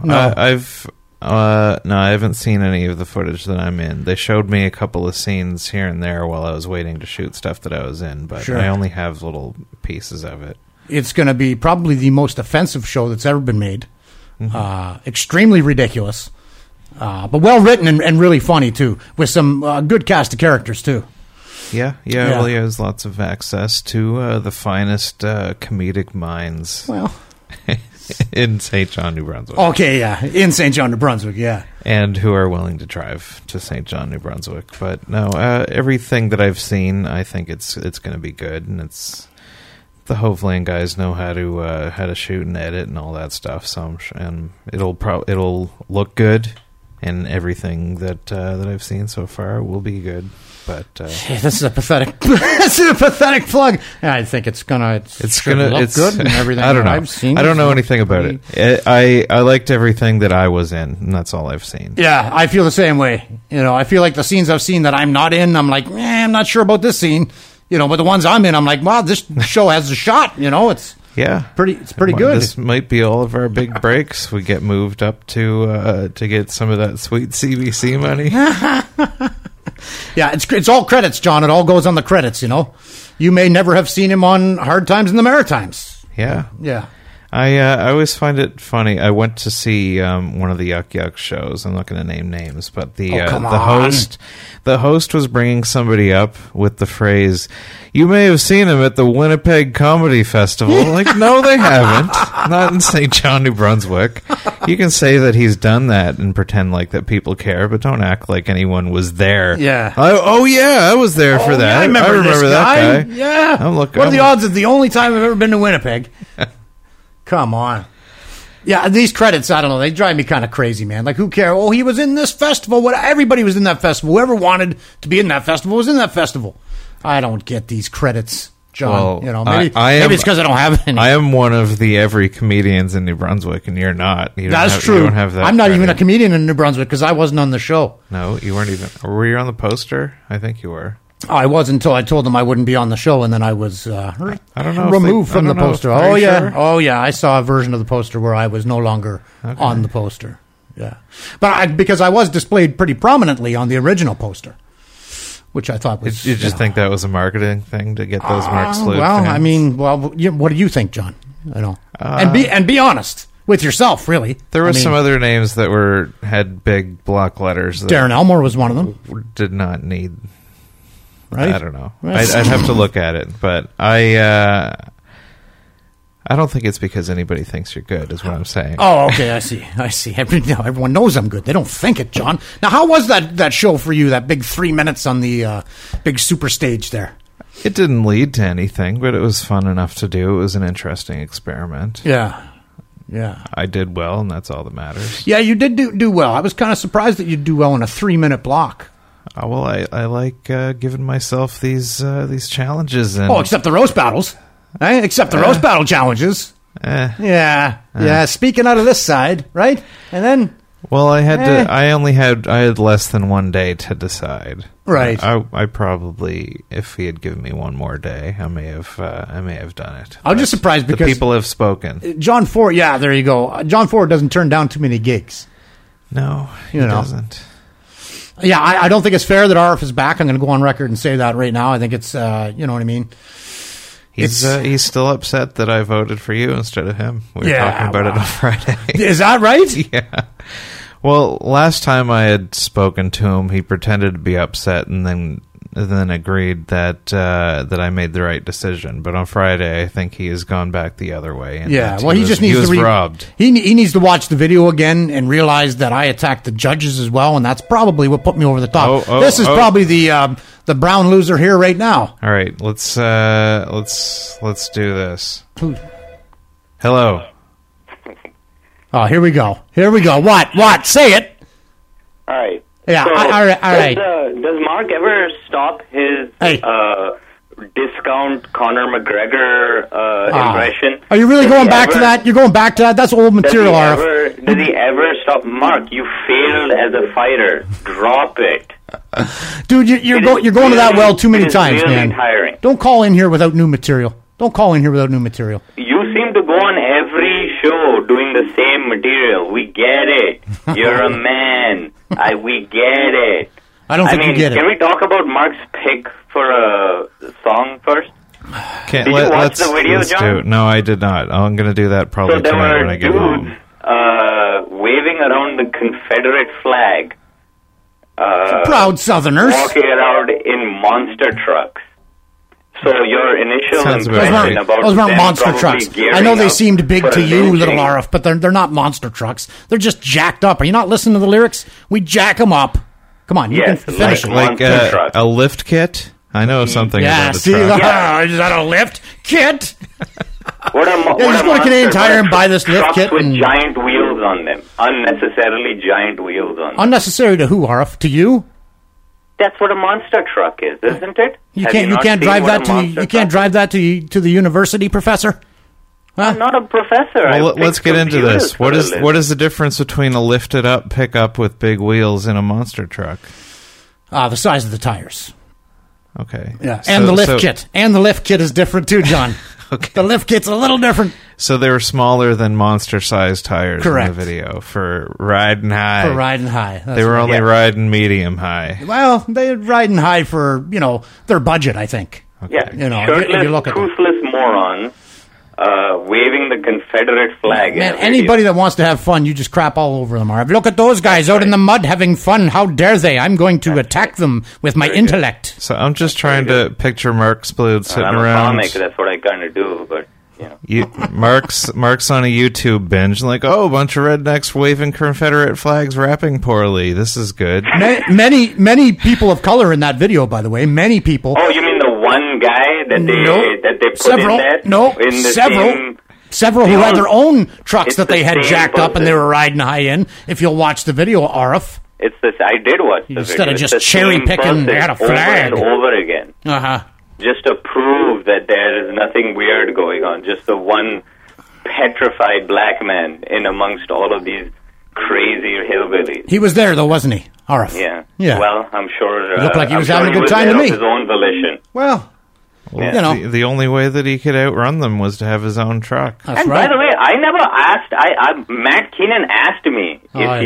I haven't seen any of the footage that I'm in. They showed me a couple of scenes here and there while I was waiting to shoot stuff that I was in, but Sure. I only have little pieces of it. It's going to be probably the most offensive show that's ever been made. Extremely ridiculous, but well written and really funny too, with some good cast of characters too. Yeah. Well, he has lots of access to the finest comedic minds. Well, in St. John, New Brunswick. Okay, yeah, in St. John, New Brunswick, yeah, and who are willing to drive to St. John, New Brunswick. But no, everything that I've seen, I think it's going to be good, and it's the Hovland guys know how to shoot and edit and all that stuff. So and it'll look good, and everything that I've seen so far will be good. But this is a pathetic. This is a pathetic plug. I think it's gonna look good and everything. I don't know. I've seen. I don't know anything about it. I liked everything that I was in, and that's all I've seen. Yeah, I feel the same way. I feel like the scenes I've seen that I'm not in, I'm like, I'm not sure about this scene. But the ones I'm in, I'm like, wow, this show has a shot. It's pretty good. This might be all of our big breaks. We get moved up to get some of that sweet CBC money. Yeah, it's all credits, John. It all goes on the credits. You may never have seen him on Hard Times in the Maritimes. Yeah. I always find it funny. I went to see one of the Yuck Yuck shows. I'm not going to name names, but the host was bringing somebody up with the phrase, "You may have seen him at the Winnipeg Comedy Festival." Like, no, they haven't. Not in St. John, New Brunswick. You can say that he's done that and pretend like that people care, but don't act like anyone was there. Yeah. I was there for that. Yeah, I remember that guy. Yeah. What are the odds that the only time I've ever been to Winnipeg? Come on. Yeah, these credits, I don't know, they drive me kind of crazy, man. Like, who cares? Oh, he was in this festival. Everybody was in that festival. Whoever wanted to be in that festival was in that festival. I don't get these credits, John. Well, maybe it's because I don't have any. I am one of the every comedians in New Brunswick, and you're not. That's true. You don't have that I'm not credit. even a comedian in New Brunswick because I wasn't on the show. No, you weren't even. Were you on the poster? I think you were. I was until I told them I wouldn't be on the show, and then I was I don't know removed from the poster. Are you sure? Oh yeah, I saw a version of the poster where I was no longer on the poster. Yeah, but because I was displayed pretty prominently on the original poster, which I thought was. You just think that was a marketing thing to get those marks looped? Well, I mean, what do you think, John? I know, and be honest with yourself, really. There were some other names that had big block letters. Darren Elmore was one of them. Did not need. Right? I don't know. I'd have to look at it, but I don't think it's because anybody thinks you're good, is what I'm saying. Oh, okay, I see. Everyone knows I'm good. They don't think it, John. Now, how was that show for you, that big 3 minutes on the big super stage there? It didn't lead to anything, but it was fun enough to do. It was an interesting experiment. Yeah. I did well, and that's all that matters. Yeah, you did do well. I was kind of surprised that you'd do well in a 3-minute block. Well, I like giving myself these challenges. And except the roast battles. Except the roast battle challenges. Yeah. Speaking out of this side, right? And then Well, I had less than one day to decide. Right. I probably, if he had given me one more day, I may have done it. I'm just surprised because the people have spoken. John Ford, yeah, there you go. John Ford doesn't turn down too many gigs. No, he doesn't. Yeah, I don't think it's fair that RF is back. I'm going to go on record and say that right now. I think it's, you know what I mean? He's still upset that I voted for you instead of him. We were talking about it on Friday. Is that right? Yeah. Well, last time I had spoken to him, he pretended to be upset and then agreed that I made the right decision. But on Friday, I think he has gone back the other way. And yeah, well, he just needs to robbed. He needs to watch the video again and realize that I attacked the judges as well, and that's probably what put me over the top. This is probably the brown loser here right now. All right, let's do this. Hello. Oh, here we go. What? Say it. All right. Yeah, so all right. Does Mark ever stop his discount Conor McGregor impression? Are you really going back to that? You're going back to that? That's old material, RF. Does he ever stop? Mark, you failed as a fighter. Drop it. Dude, you're going to that well too many times, really man. Tiring. Don't call in here without new material. You seem to go on every show doing the same material. We get it. You're a man. We get it. I don't think you get it. Can we talk about Mark's pick for a song first? Did you watch the video, John? No, I did not. I'm going to do that probably tonight when I get home. Waving around the Confederate flag. Proud Southerners. Walking around in monster trucks. So your initial impression about those weren't them monster trucks. I know they seemed big to you, little RF, but they're not monster trucks. They're just jacked up. Are you not listening to the lyrics? We jack them up. Come on, you can finish it. Like a lift kit? I know something about a truck. Is that a lift kit? Just go to Canadian Tire and buy this lift kit. With giant wheels on them. Unnecessarily giant wheels on them. Unnecessary to who, RF? To you? That's what a monster truck is, isn't it? You can't drive that to the university, professor? Huh? I'm not a professor. Well, let's get into this. What is the difference between a lifted up pickup with big wheels and a monster truck? The size of the tires. Okay. Yeah, and the lift kit. And the lift kit is different too, John. Okay. The lift kit's a little different. So they were smaller than monster-sized tires Correct. In the video for riding high. That's they were only riding medium high. Well, they're riding high for, their budget, I think. Okay. Yeah, shirtless, toothless morons waving the Confederate flag. Man, anybody that wants to have fun, you just crap all over them. Look at those guys out in the mud having fun. How dare they? I'm going to attack them with my intellect. So I'm just trying to picture Mark Splood sitting around. I'm a comic, that's what I kind of do, but... Mark's on a YouTube binge, like, a bunch of rednecks waving Confederate flags, rapping poorly. This is good. Many people of color in that video, by the way. Many people. Oh, you mean the one guy that they put in that? No, in the several who had their own trucks that they had jacked up and they were riding high in. If you'll watch the video, RF. It's this. I did watch the video. Instead of just cherry picking, they had a flag over and over again. Just to prove that there is nothing weird going on. Just the one petrified black man in amongst all of these crazy hillbillies. He was there, though, wasn't he? RF. Yeah. Well, I'm sure... It looked like he was having a good time to me. Of his own volition. Well, the only way that he could outrun them was to have his own truck. That's and right. by the way, I never asked... Matt Keenan asked me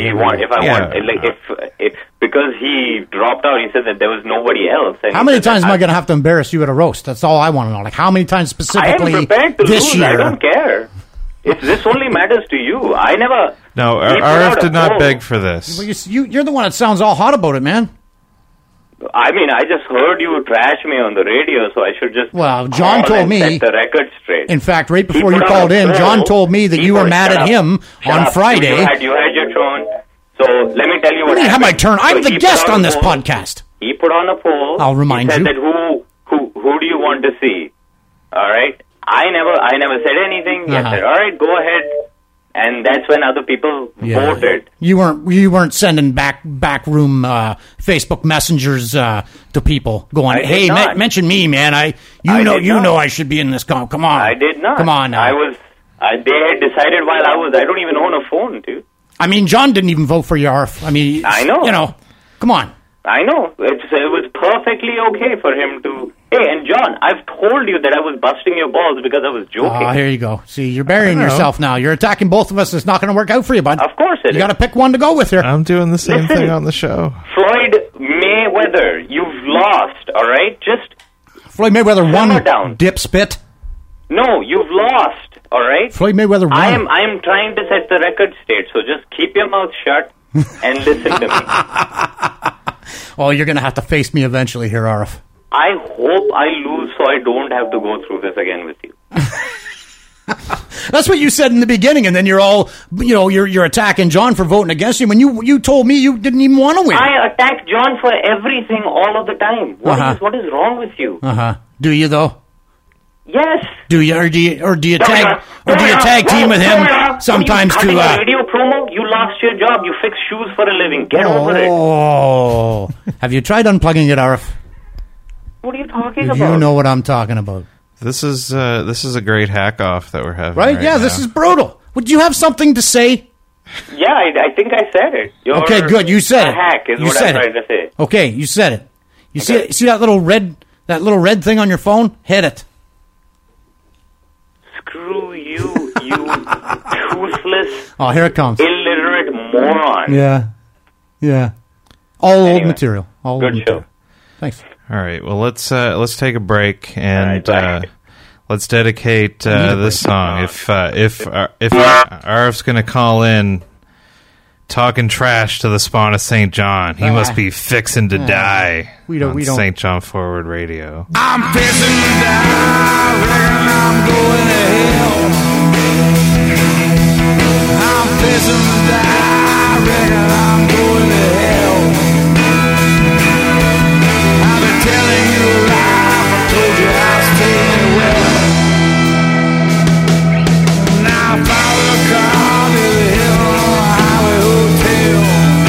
if because he dropped out, he said that there was nobody else. How many times am I going to have to embarrass you at a roast? That's all I want to know. Like, how many times specifically I am prepared to this lose. year? I don't care. If this only matters to you, I never... No, RF did not beg for this. Well, you're the one that sounds all hot about it, man. I mean, I just heard you trash me on the radio, so I should just... Well, John told me... set the record straight. In fact, right before you called in, John told me that you were mad at him on Friday. You had your turn. So let me tell you what I have my turn. I'm the guest on this podcast. He put on a poll. I'll remind you. He said that who do you want to see? All right. I never said anything. He said, all right, go ahead. And that's when other people voted. You weren't sending backroom Facebook messengers to people going, "Hey, mention me, man. You know I should be in this. Come on." I did not. Come on now. They had decided while I don't even own a phone, dude. I mean, John didn't even vote for you, Arf. I mean, I know. You know, come on. I know. It was perfectly okay for him to... Hey, and John, I've told you that I was busting your balls because I was joking. Oh, here you go. See, you're burying yourself now. You're attacking both of us. It's not going to work out for you, bud. Of course it is. You got to pick one to go with here. I'm doing the same thing on the show. Floyd Mayweather, you've lost, all right? Just Floyd Mayweather won, down. dipspit. No, you've lost, all right? Floyd Mayweather won. I am trying to set the record straight, so just keep your mouth shut and listen to me. Oh, you're going to have to face me eventually here, Arf. I hope I lose so I don't have to go through this again with you. That's what you said in the beginning, and then you're all, you're attacking John for voting against him. When you told me you didn't even want to win. I attack John for everything all of the time. What is wrong with you? Do you though? Yes. Do you, or do you tag team with him sometimes to? Radio promo. You lost your job. You fix shoes for a living. Get over it. Oh, have you tried unplugging it, Arf? What are you talking about? about? You know what I'm talking about. This is a great hack off that we're having. Right? Yeah, this is brutal. Would you have something to say? Yeah, I think I said it. Okay, good. You said it. Hack is what I'm trying to say. Okay, you said it. You see that little red thing on your phone? Hit it. Screw you, you toothless. Oh, here it comes. Illiterate moron. Yeah. All old material. All good old material. Show. Thanks. All right. Well, let's take a break and let's dedicate this song. If Arf's going to call in talking trash to the spawn of St. John, he must be fixing to die. We don't. St. John Forward Radio. I'm fixing to die. Reckon I'm going to hell. I'm fixing to die. Reckon I'm going to hell. I've been telling you a lie. I told you I was taking it well. Now I follow the car to the hill on a highway hotel.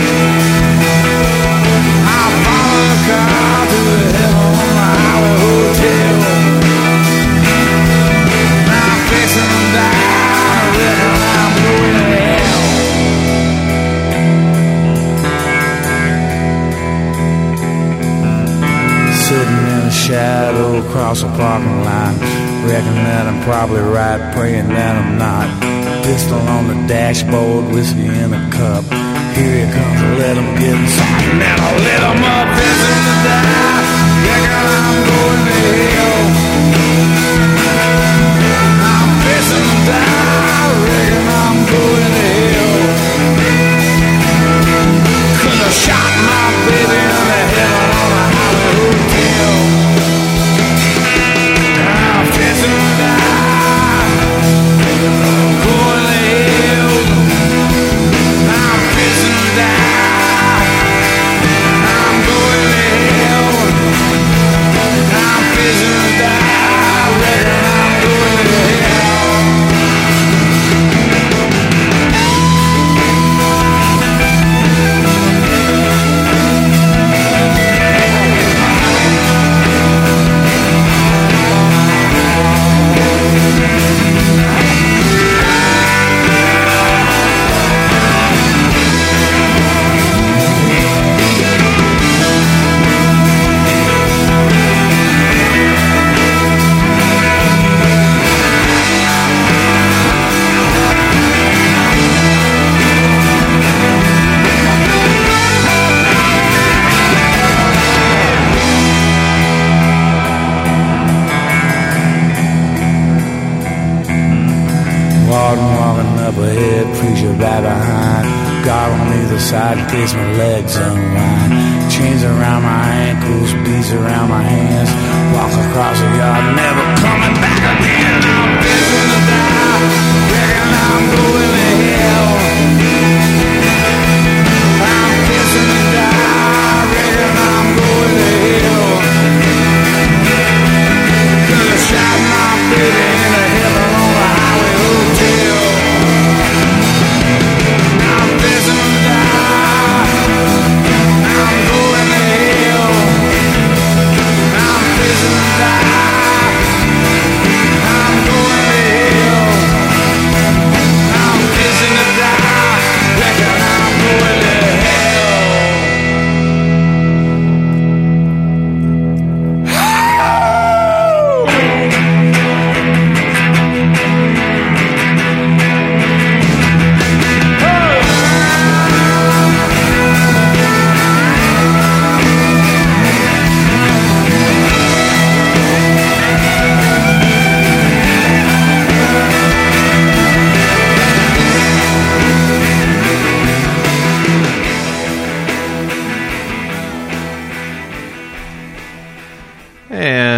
I follow the car to the hill on a highway hotel. Now I'm fixing to die. I reckon I'm going to hell. Sitting in a shadow across a parking lot. Reckon that I'm probably right, praying that I'm not. Pistol on the dashboard, whiskey in a cup. Here it comes, I let him get inside, and then I let him up, fixing to die. Reckon I'm going to hell. I'm fixing to die. Reckon I'm going to hell. Could have shot my baby in the head on a highway hotel. I'm fixing to die. Going to hell. I'm fixing to die. I'm going to hell. I'm fixing to die. Reckon I'm going to hell. Walking up ahead, preacher right behind. God on either side in case my legs unwind. Chains around my ankles, beads around my hands. Walk across the yard, never coming back again. I'm fixing to die. Reckon I'm going to hell. I'm fixing to die. Reckon I'm going to hell. Could have shot my baby in the heaven on a highway hotel. I'm fixing to die. I'm going to hell. I'm fixing to die.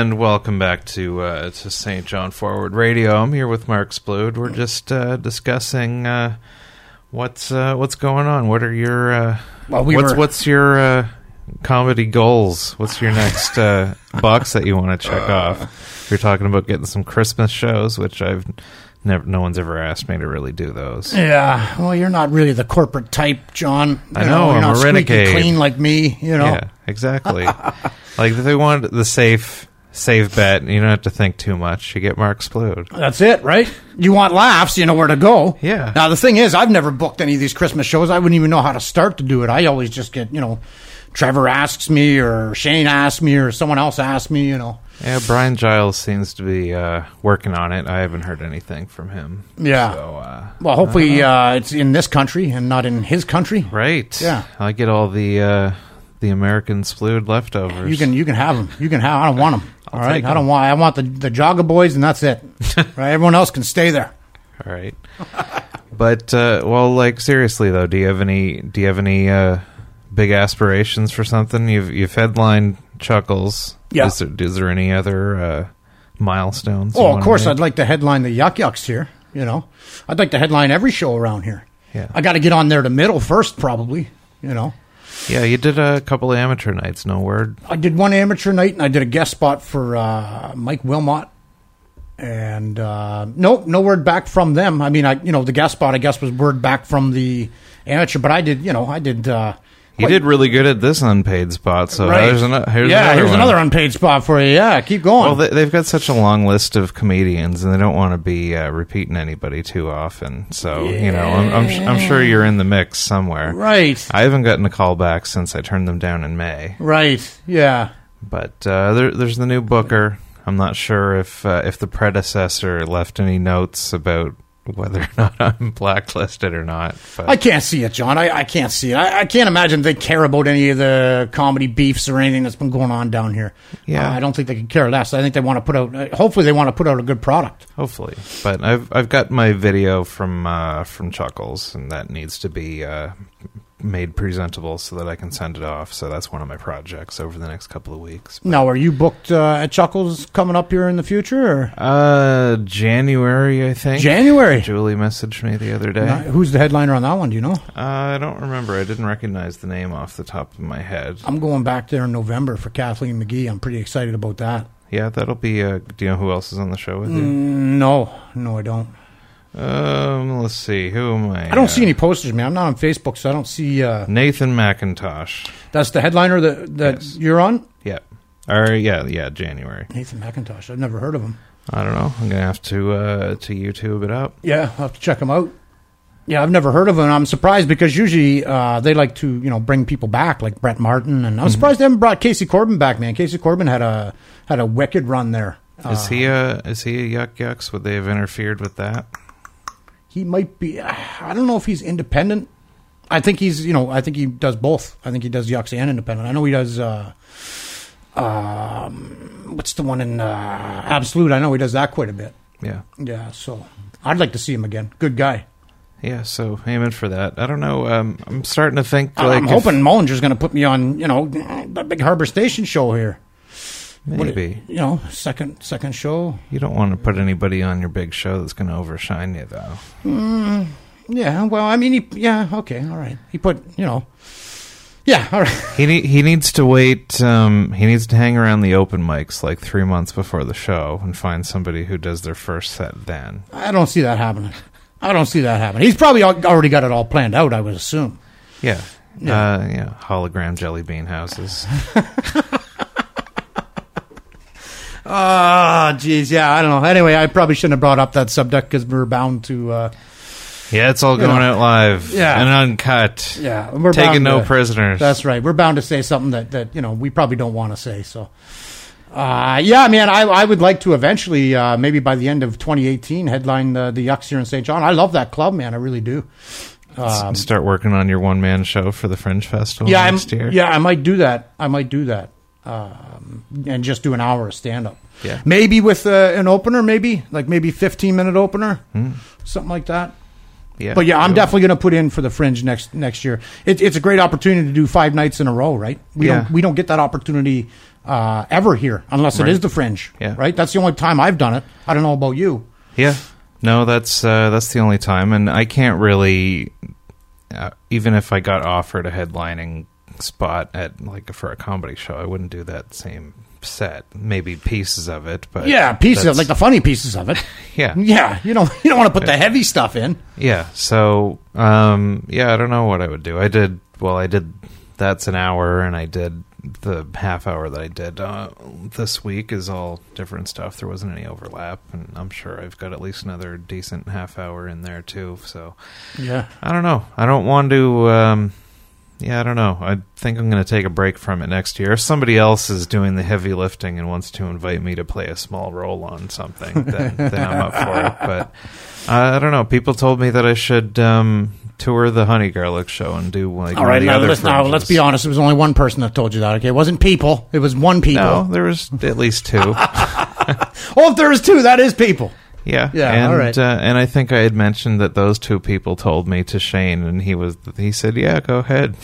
And welcome back to St. John Forward Radio. I'm here with Mark Splood. We're just discussing what's going on. What are your what's your comedy goals? What's your next box that you want to check off? You're talking about getting some Christmas shows, which no one's ever asked me to really do those. Yeah, well, you're not really the corporate type, John. I know, you're I'm not a renegade. squeaky clean like me, you know. Yeah, exactly. Like, if they want the safe bet, you don't have to think too much. You get Mark Splood. That's it, right? You want laughs, you know where to go. Yeah. Now, the thing is, I've never booked any of these Christmas shows. I wouldn't even know how to start to do it. I always just get, Trevor asks me, or Shane asks me, or someone else asks me, Yeah, Brian Giles seems to be working on it. I haven't heard anything from him. Yeah. So, well, hopefully it's in this country and not in his country. Right. Yeah. I get all the American Splood leftovers. You can have them. You can have. I don't want them. All right. I want the Jogga Boys, and that's it. Right. Everyone else can stay there. All right. But seriously though, do you have any big aspirations for something? You've headlined Chuckles. Yeah. Is there any other milestones? Oh, of course, I'd like to headline the Yuck Yucks here. I'd like to headline every show around here. Yeah. I got to get on there to middle first, probably. Yeah, you did a couple of amateur nights. No word. I did one amateur night, and I did a guest spot for Mike Wilmot. And no word back from them. I mean, the guest spot, I guess, was word back from the amateur. But I did. You did really good at this unpaid spot, so right. here's here's another unpaid spot for you. Yeah, keep going. Well, they've got such a long list of comedians, and they don't want to be repeating anybody too often. So I'm sure you're in the mix somewhere. Right. I haven't gotten a call back since I turned them down in May. Right. Yeah. But there's the new booker. I'm not sure if the predecessor left any notes about whether or not I'm blacklisted or not. But I can't see it, John. I can't see it. I can't imagine they care about any of the comedy beefs or anything that's been going on down here. Yeah. I don't think they could care less. I think they want to put out, hopefully they want to put out a good product. Hopefully. But I've got my video from Chuckles, and that needs to be made presentable so that I can send it off. So that's one of my projects over the next couple of weeks. But now, are you booked at Chuckles coming up here in the future? Or? January, I think. January? Julie messaged me the other day. Who's the headliner on that one? Do you know? I don't remember. I didn't recognize the name off the top of my head. I'm going back there in November for Kathleen McGee. I'm pretty excited about that. Yeah, that'll be... do you know who else is on the show with you? No, I don't. Let's see. Who am I? I don't see any posters, man. I'm not on Facebook, so I don't see... Nathan McIntosh. That's the headliner that yes. You're on? Yeah. Yeah, January. Nathan McIntosh. I've never heard of him. I don't know. I'm going to have to YouTube it up. Yeah, I'll have to check him out. Yeah, I've never heard of him. I'm surprised because usually they like to, bring people back, like Brett Martin. And I'm surprised they haven't brought Casey Corbin back, man. Casey Corbin had a wicked run there. Is he a Yuck Yucks? Would they have interfered with that? He might be. I don't know if he's independent. I think he's, I think he does both. I think he does Yucks and independent. I know he does, what's the one in Absolute? I know he does that quite a bit. Yeah. Yeah, so I'd like to see him again. Good guy. Yeah, so aiming for that. I don't know. I'm starting to think I'm hoping Mullinger's going to put me on, the Big Harbor Station show here. Maybe. Second show. You don't want to put anybody on your big show that's going to overshine you, though. Yeah, well, I mean, okay, all right. He put, yeah, all right. He needs to wait. He needs to hang around the open mics like 3 months before the show and find somebody who does their first set then. I don't see that happening. He's probably already got it all planned out, I would assume. Yeah. Hologram jelly bean houses. Oh, geez, yeah, I don't know. Anyway, I probably shouldn't have brought up that subject because we're bound to... yeah, it's all going out live and uncut. Yeah, we're taking no prisoners. That's right. We're bound to say something that we probably don't want to say. So, yeah, man, I would like to eventually, maybe by the end of 2018, headline the Yucks here in St. John. I love that club, man. I really do. Start working on your one-man show for the Fringe Festival next year. Yeah, I might do that. And just do an hour of stand-up. Yeah. Maybe with an opener, maybe 15-minute opener, something like that. Yeah. But yeah, I'm definitely going to put in for the Fringe next year. It's a great opportunity to do 5 nights in a row, right? We don't get that opportunity ever here, unless it is the Fringe. Yeah. Right? That's the only time I've done it. I don't know about you. Yeah. No, that's the only time, and I can't really, even if I got offered a headlining spot at for a comedy show, I wouldn't do that same set. Maybe pieces of it, but pieces of, like the funny pieces of it. Yeah. You don't want to put the heavy stuff in. Yeah. So I don't know what I would do. I did that's an hour, and I did the half hour that I did this week is all different stuff. There wasn't any overlap, and I'm sure I've got at least another decent half hour in there too. So yeah, I don't know. I don't want to. I don't know. I think I'm going to take a break from it next year. If somebody else is doing the heavy lifting and wants to invite me to play a small role on something, then I'm up for it. But I don't know. People told me that I should tour the Honey Garlic show and do like all right. the Now, other let's be honest. It was only one person that told you that. Okay, it wasn't people. It was one people. No, there was at least two. Oh, if there was two, that is people. Yeah, and, all right. And I think I had mentioned that those two people told me to Shane, and he said, "Yeah, go ahead."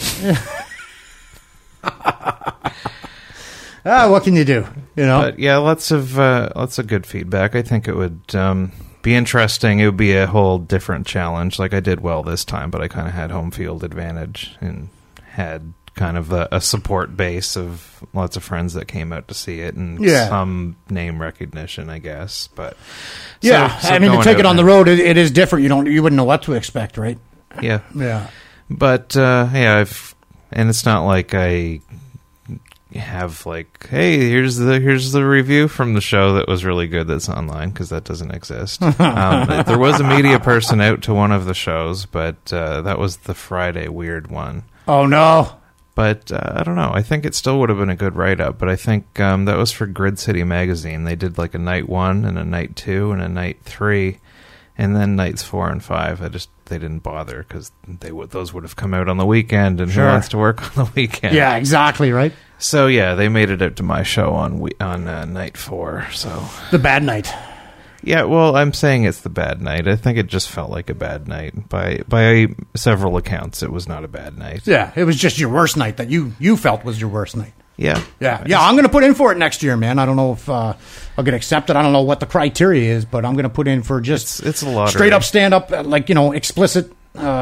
What can you do? But yeah, lots of good feedback. I think it would be interesting. It would be a whole different challenge. Like I did well this time, but I kind of had home field advantage and had kind of a support base of lots of friends that came out to see it and some name recognition, I guess. But so I mean, to take it on the road, it is different. You wouldn't know what to expect, right? Yeah. But and it's not like I have like, hey, here's the review from the show that was really good that's online, because that doesn't exist. There was a media person out to one of the shows, but that was the Friday weird one. Oh no. But I don't know. I think it still would have been a good write-up. But I think that was for Grid City Magazine. They did like a night 1 and a night 2 and a night 3, and then nights 4 and 5. They didn't bother because those would have come out on the weekend, and who wants to work on the weekend? Yeah, exactly right. So yeah, they made it out to my show on night 4. So the bad night. Yeah, well, I'm saying it's the bad night. I think it just felt like a bad night. By several accounts, it was not a bad night. Yeah, it was just your worst night that you felt was your worst night. Yeah. I'm going to put in for it next year, man. I don't know if I'll get accepted. I don't know what the criteria is, but I'm going to put in for just it's a lottery. Straight up stand up, explicit,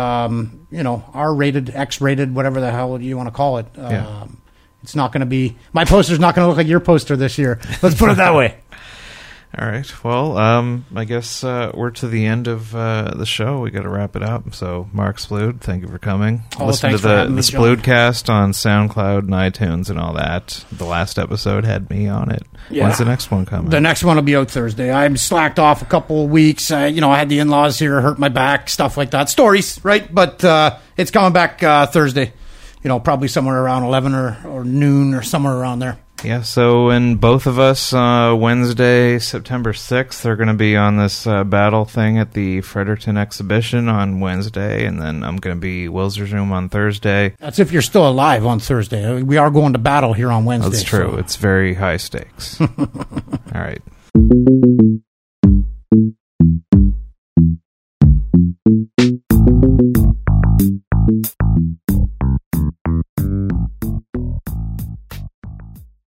R-rated, X-rated, whatever the hell you want to call it. It's not going to be my poster's not going to look like your poster this year. Let's put it that way. All right. Well, I guess we're to the end of the show. We got to wrap it up. So, Mark Splood, thank you for coming. Listen to the Sploodcast on SoundCloud and iTunes and all that. The last episode had me on it. Yeah. When's the next one coming? The next one will be out Thursday. I'm slacked off a couple of weeks. I had the in-laws here, hurt my back, stuff like that. Stories, right? But it's coming back Thursday. Probably somewhere around 11 or noon or somewhere around there. Yeah, so and both of us, Wednesday, September 6th, are going to be on this battle thing at the Fredericton exhibition on Wednesday, and then I'm going to be Wilsers Room on Thursday. That's if you're still alive on Thursday. We are going to battle here on Wednesday. That's true. So. It's very high stakes. All right.